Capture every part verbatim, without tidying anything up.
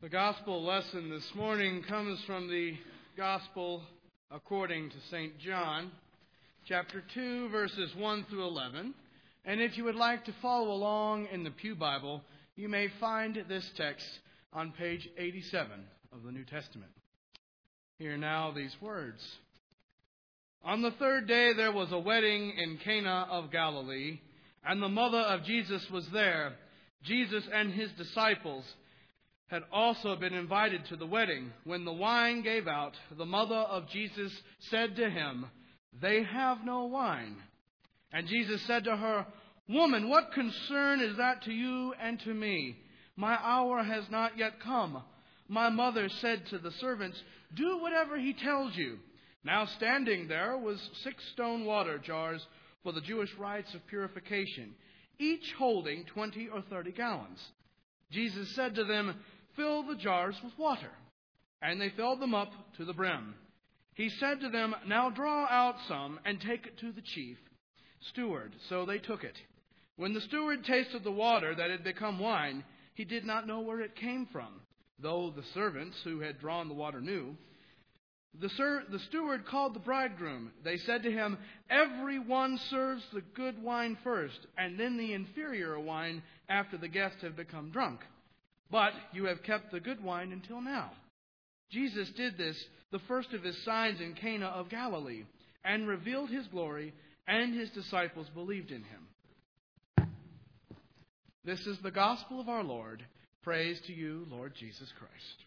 The gospel lesson this morning comes from the gospel according to Saint John, chapter two, verses one through eleven. And if you would like to follow along in the Pew Bible, you may find this text on page eighty-seven of the New Testament. Hear now these words. On the third day there was a wedding in Cana of Galilee, and the mother of Jesus was there. Jesus and his disciples had also been invited to the wedding. When the wine gave out, the mother of Jesus said to him, "They have no wine." And Jesus said to her, "Woman, what concern is that to you and to me? My hour has not yet come." My mother said to the servants, "Do whatever he tells you." Now standing there was six stone water jars for the Jewish rites of purification, each holding twenty or thirty gallons. Jesus said to them, "Fill the jars with water." And they filled them up to the brim. He said to them, "Now draw out some and take it to the chief steward." So they took it. When the steward tasted the water that had become wine, he did not know where it came from, though the servants who had drawn the water knew. The, ser- the steward called the bridegroom. They said to him, "Everyone serves the good wine first, and then the inferior wine after the guests have become drunk. But you have kept the good wine until now." Jesus did this, the first of his signs in Cana of Galilee, and revealed his glory, and his disciples believed in him. This is the gospel of our Lord. Praise to you, Lord Jesus Christ.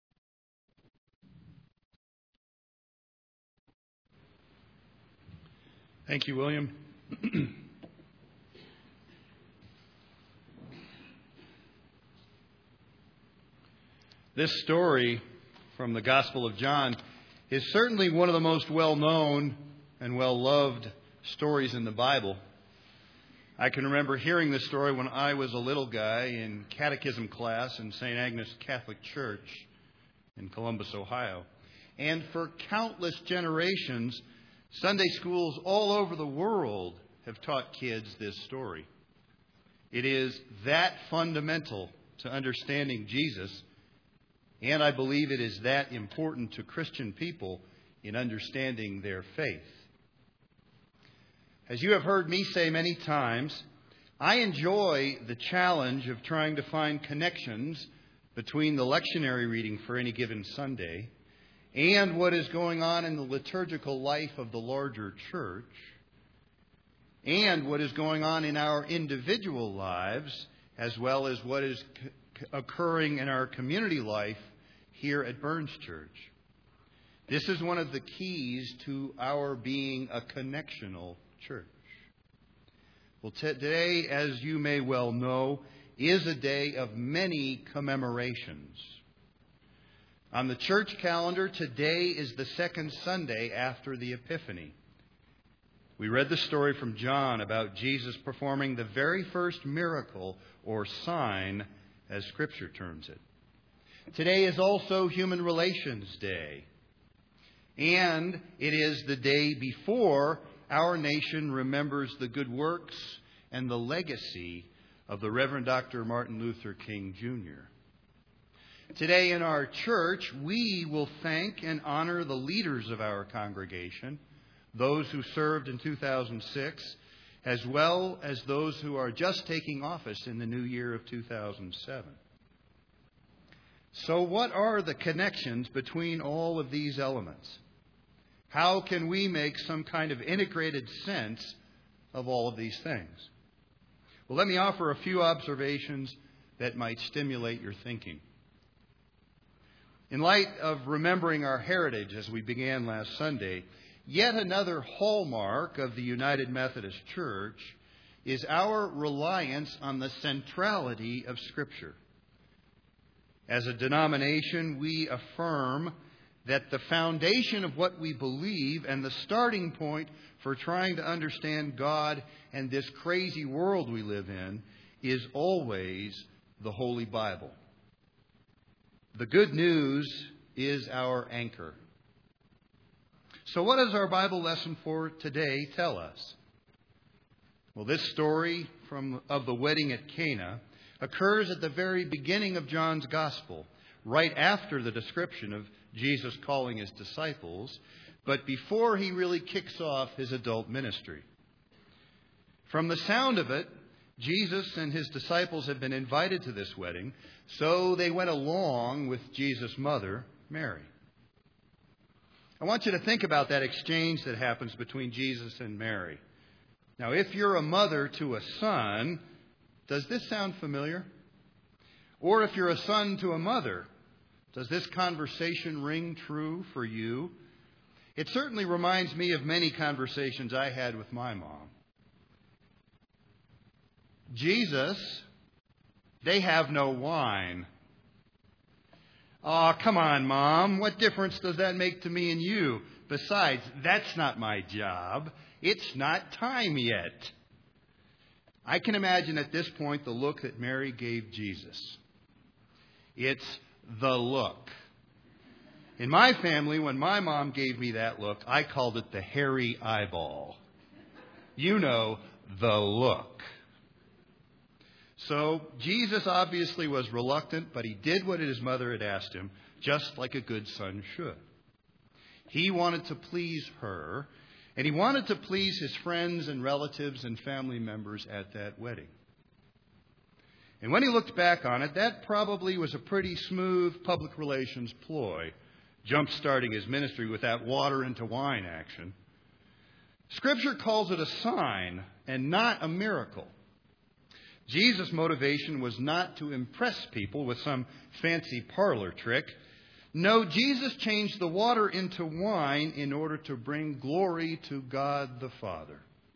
Thank you, William. This story from the Gospel of John is certainly one of the most well-known and well-loved stories in the Bible. I can remember hearing this story when I was a little guy in catechism class in Saint Agnes Catholic Church in Columbus, Ohio. And for countless generations, Sunday schools all over the world have taught kids this story. It is that fundamental to understanding Jesus, and I believe it is that important to Christian people in understanding their faith. As you have heard me say many times, I enjoy the challenge of trying to find connections between the lectionary reading for any given Sunday and what is going on in the liturgical life of the larger church, and what is going on in our individual lives, as well as what is c- occurring in our community life here at Burns Church. This is one of the keys to our being a connectional church. Well, t- today, as you may well know, is a day of many commemorations. On the church calendar, today is the second Sunday after the Epiphany. We read the story from John about Jesus performing the very first miracle or sign, as Scripture terms it. Today is also Human Relations Day. And it is the day before our nation remembers the good works and the legacy of the Reverend Doctor Martin Luther King Junior Today in our church, we will thank and honor the leaders of our congregation, those who served in two thousand six, as well as those who are just taking office in the new year of two thousand seven. So what are the connections between all of these elements? How can we make some kind of integrated sense of all of these things? Well, let me offer a few observations that might stimulate your thinking. In light of remembering our heritage as we began last Sunday, yet another hallmark of the United Methodist Church is our reliance on the centrality of Scripture. As a denomination, we affirm that the foundation of what we believe and the starting point for trying to understand God and this crazy world we live in is always the Holy Bible. The good news is our anchor. So what does our Bible lesson for today tell us? Well, this story from of the wedding at Cana occurs at the very beginning of John's Gospel, right after the description of Jesus calling his disciples, but before he really kicks off his adult ministry. From the sound of it, Jesus and his disciples had been invited to this wedding, so they went along with Jesus' mother, Mary. I want you to think about that exchange that happens between Jesus and Mary. Now, if you're a mother to a son, does this sound familiar? Or if you're a son to a mother, does this conversation ring true for you? It certainly reminds me of many conversations I had with my mom. Jesus, they have no wine. Oh, come on, Mom. What difference does that make to me and you? Besides, that's not my job. It's not time yet. I can imagine at this point the look that Mary gave Jesus. It's the look. In my family, when my mom gave me that look, I called it the hairy eyeball. You know, the look. So Jesus obviously was reluctant, but he did what his mother had asked him, just like a good son should. He wanted to please her, and he wanted to please his friends and relatives and family members at that wedding. And when he looked back on it, that probably was a pretty smooth public relations ploy, jump-starting his ministry with that water into wine action. Scripture calls it a sign and not a miracle. Jesus' motivation was not to impress people with some fancy parlor trick. No, Jesus changed the water into wine in order to bring glory to God the Father.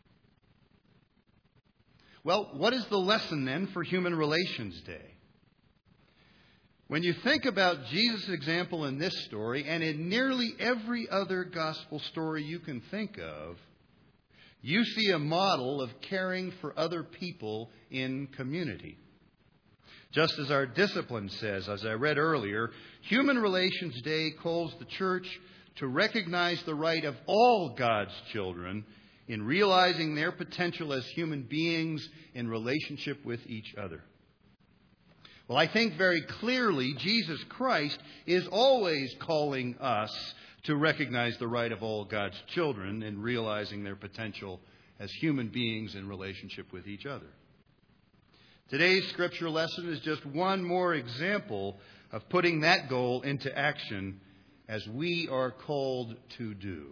Well, what is the lesson then for Human Relations Day? When you think about Jesus' example in this story, and in nearly every other gospel story you can think of, you see a model of caring for other people in community. Just as our discipline says, as I read earlier, Human Relations Day calls the church to recognize the right of all God's children in realizing their potential as human beings in relationship with each other. Well, I think very clearly Jesus Christ is always calling us to recognize the right of all God's children in realizing their potential as human beings in relationship with each other. Today's scripture lesson is just one more example of putting that goal into action as we are called to do.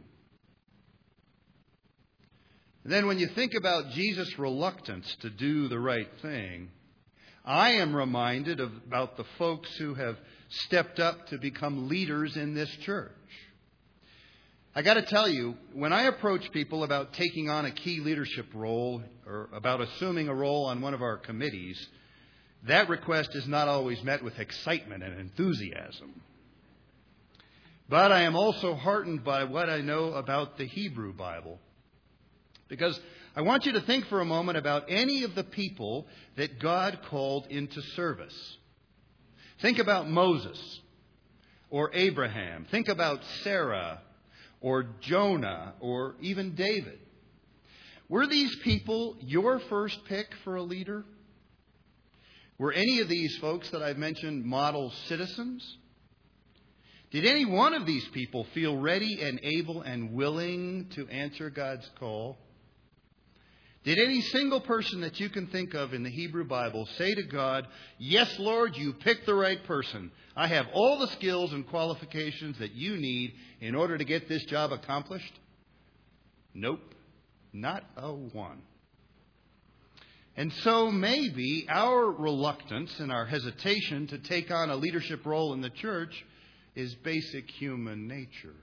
And then when you think about Jesus' reluctance to do the right thing, I am reminded of, about the folks who have stepped up to become leaders in this church. I got to tell you, when I approach people about taking on a key leadership role or about assuming a role on one of our committees, that request is not always met with excitement and enthusiasm. But I am also heartened by what I know about the Hebrew Bible. Because I want you to think for a moment about any of the people that God called into service. Think about Moses or Abraham. Think about Sarah or Jonah, or even David. Were these people your first pick for a leader? Were any of these folks that I've mentioned model citizens? Did any one of these people feel ready and able and willing to answer God's call? Did any single person that you can think of in the Hebrew Bible say to God, "Yes, Lord, you picked the right person. I have all the skills and qualifications that you need in order to get this job accomplished"? Nope, not a one. And so maybe our reluctance and our hesitation to take on a leadership role in the church is basic human nature.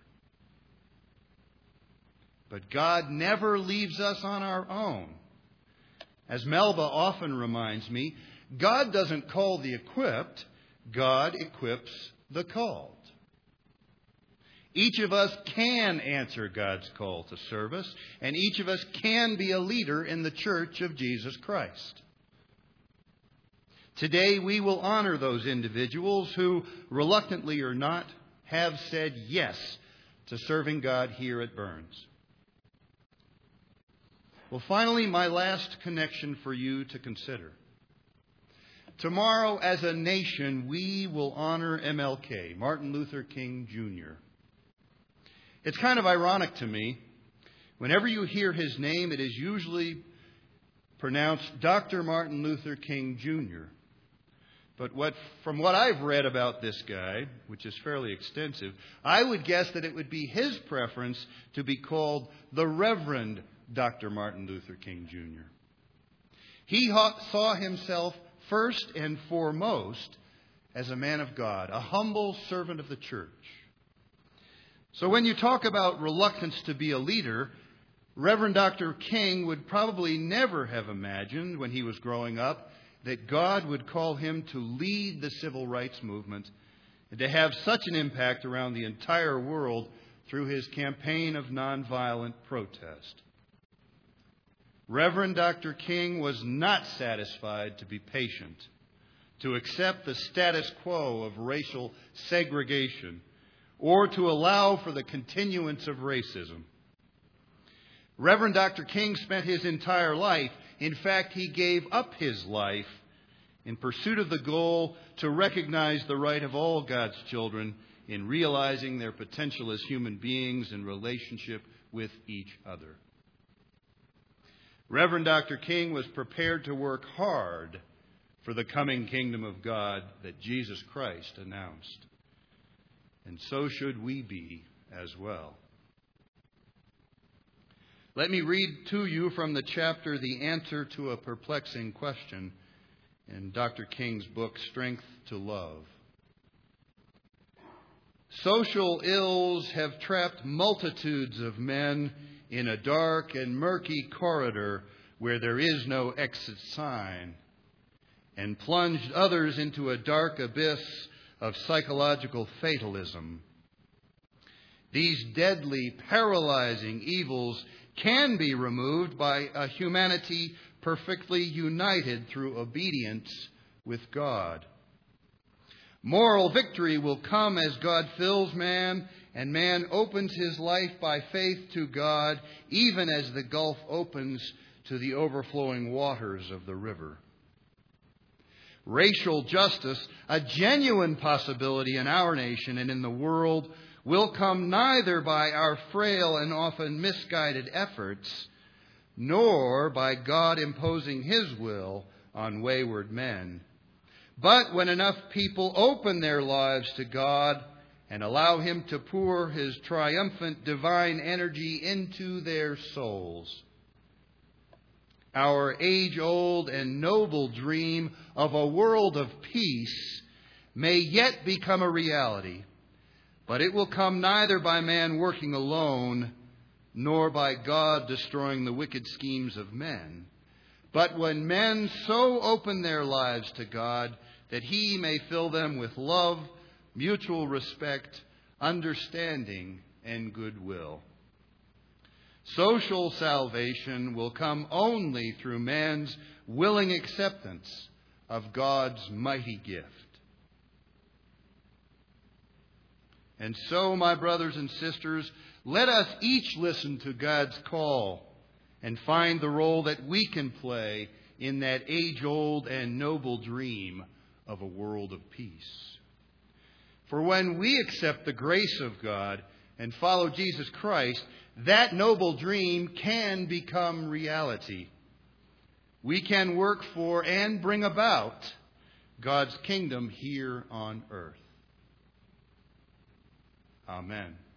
But God never leaves us on our own. As Melba often reminds me, God doesn't call the equipped, God equips the called. Each of us can answer God's call to service, and each of us can be a leader in the church of Jesus Christ. Today we will honor those individuals who, reluctantly or not, have said yes to serving God here at Burns. Well, finally, my last connection for you to consider. Tomorrow, as a nation, we will honor M L K, Martin Luther King, Junior It's kind of ironic to me. Whenever you hear his name, it is usually pronounced Doctor Martin Luther King, Junior But what, from what I've read about this guy, which is fairly extensive, I would guess that it would be his preference to be called the Reverend Doctor Martin Luther King, Junior He saw himself first and foremost as a man of God, a humble servant of the church. So when you talk about reluctance to be a leader, Reverend Doctor King would probably never have imagined when he was growing up that God would call him to lead the civil rights movement and to have such an impact around the entire world through his campaign of nonviolent protest. Reverend Doctor King was not satisfied to be patient, to accept the status quo of racial segregation, or to allow for the continuance of racism. Reverend Doctor King spent his entire life, in fact, he gave up his life in pursuit of the goal to recognize the right of all God's children in realizing their potential as human beings in relationship with each other. Reverend Doctor King was prepared to work hard for the coming kingdom of God that Jesus Christ announced. And so should we be as well. Let me read to you from the chapter, The Answer to a Perplexing Question, in Doctor King's book, Strength to Love. Social ills have trapped multitudes of men in a dark and murky corridor where there is no exit sign, and plunged others into a dark abyss of psychological fatalism. These deadly, paralyzing evils can be removed by a humanity perfectly united through obedience with God. Moral victory will come as God fills man and man opens his life by faith to God, even as the gulf opens to the overflowing waters of the river. Racial justice, a genuine possibility in our nation and in the world, will come neither by our frail and often misguided efforts, nor by God imposing His will on wayward men, but when enough people open their lives to God and allow Him to pour His triumphant divine energy into their souls. Our age-old and noble dream of a world of peace may yet become a reality, but it will come neither by man working alone, nor by God destroying the wicked schemes of men, but when men so open their lives to God that He may fill them with love, mutual respect, understanding, and goodwill. Social salvation will come only through man's willing acceptance of God's mighty gift. And so, my brothers and sisters, let us each listen to God's call and find the role that we can play in that age-old and noble dream of a world of peace. For when we accept the grace of God and follow Jesus Christ, that noble dream can become reality. We can work for and bring about God's kingdom here on earth. Amen.